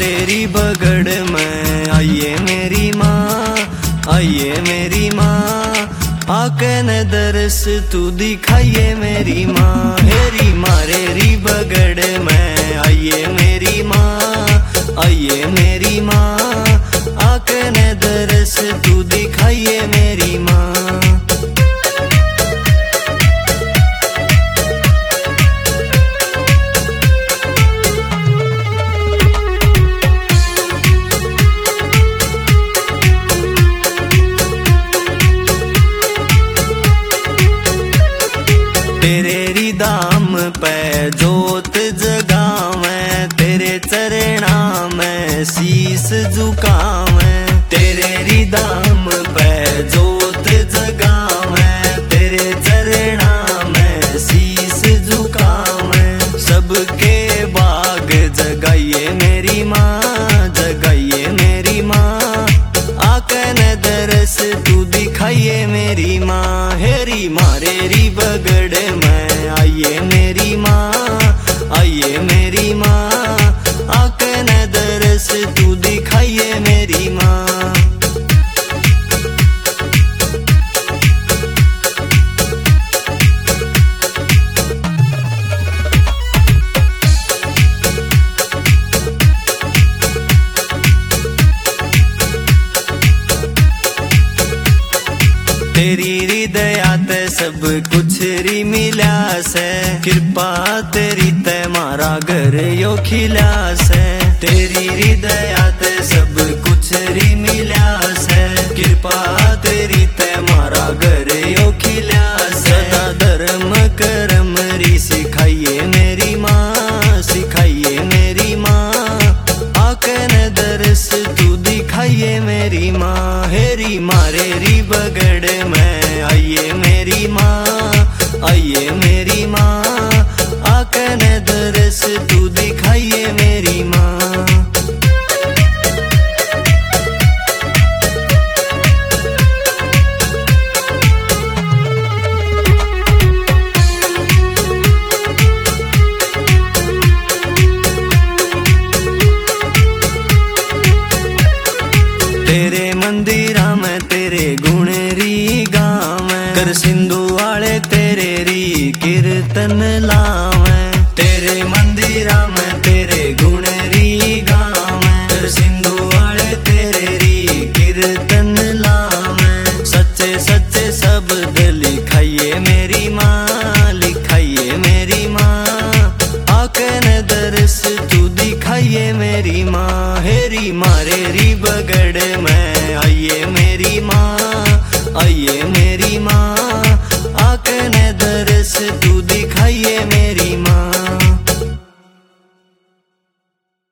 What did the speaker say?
मारे री बगड़ में आइए मेरी माँ, आइए मेरी माँ, आके न दरस तू दिखाइए मेरी माँ। हेरी मारे री बगड़ में आइए मेरी माँ, आइए मेरी माँ, आके न दरस तू दिखाइए मेरी माँ। तेरे री दाम पे जोत जगावें, तेरे चरणा में शीस झुकावें। तेरे री दाम पे जोत जगावें, तेरे चरणा में शीस झुकावें। सबके बाग जगाइए मेरी माँ, जगाइए मेरी माँ, आके न दरस तू दिखाइए मेरी माँ। हेरी मारे री बगड़ में आइए मेरी माँ, आइए मेरी माँ, आके न दरस तू दिखाइए मेरी माँ। तेरी री दया ते सब कुछ री मिला से, कृपा तेरी ते मारा घर यो खिला से। तेरी री दया ते सब कुछ री मिला से, कृपा तेरी ते मारा घर यो खिला से। सदा धर्म कर्म री सिखाइए मेरी माँ, सिखाइए मेरी माँ, आके न दरस तू दिखाइए मेरी माँ। हेरी मारे री बगड़ में आइए मेरी माँ, आइए मेरी माँ, आके न दरस तू दिखाइए मेरी माँ। तेरे मंदिरा में तेरे गुण री गावें, कर सिंधु वाले तेरे री कीर्तन लावें। तेरे मंदिरा में तेरे गुण री गावें, कर सिंधु वाले तेरे री कीर्तन लावें। सच्चे सच्चे शब्द लिखाइए मेरी माँ, लिखाइए मेरी माँ, आके न दरस तू दिखाइए मेरी माँ। हेरी मारे री बगड़ में आइए मेरी माँ, आइए मेरी माँ, आके न दरस तू